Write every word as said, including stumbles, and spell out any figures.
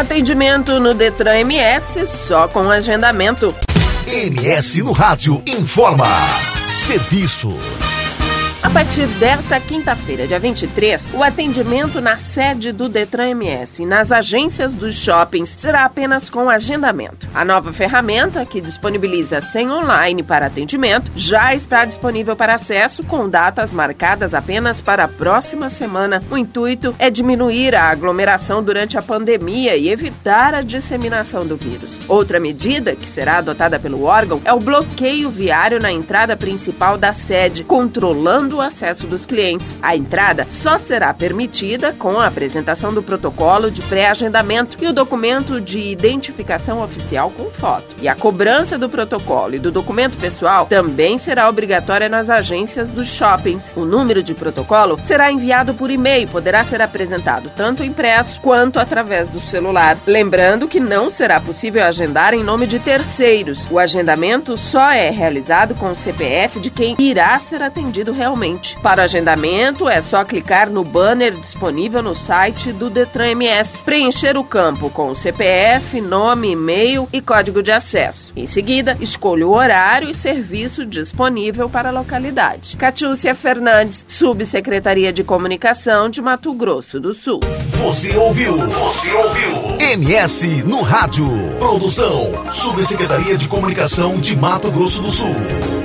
Atendimento no Detran M S só com agendamento. M S no Rádio informa. Serviço. A partir desta quinta-feira, dia vinte e três, o atendimento na sede do Detran M S e nas agências dos shoppings será apenas com agendamento. A nova ferramenta, que disponibiliza senha online para atendimento, já está disponível para acesso com datas marcadas apenas para a próxima semana. O intuito é diminuir a aglomeração durante a pandemia e evitar a disseminação do vírus. Outra medida que será adotada pelo órgão é o bloqueio viário na entrada principal da sede, controlando o acesso dos clientes. A entrada só será permitida com a apresentação do protocolo de pré-agendamento e o documento de identificação oficial com foto. E a cobrança do protocolo e do documento pessoal também será obrigatória nas agências dos shoppings. O número de protocolo será enviado por e-mail, poderá ser apresentado tanto impresso quanto através do celular. Lembrando que não será possível agendar em nome de terceiros. O agendamento só é realizado com o C P F de quem irá ser atendido realmente. Para o agendamento, é só clicar no banner disponível no site do Detran M S, preencher o campo com o C P F, nome, e-mail e código de acesso. Em seguida, escolha o horário e serviço disponível para a localidade. Catiúcia Fernandes, Subsecretaria de Comunicação de Mato Grosso do Sul. Você ouviu? Você ouviu? M S no Rádio. Produção, Subsecretaria de Comunicação de Mato Grosso do Sul.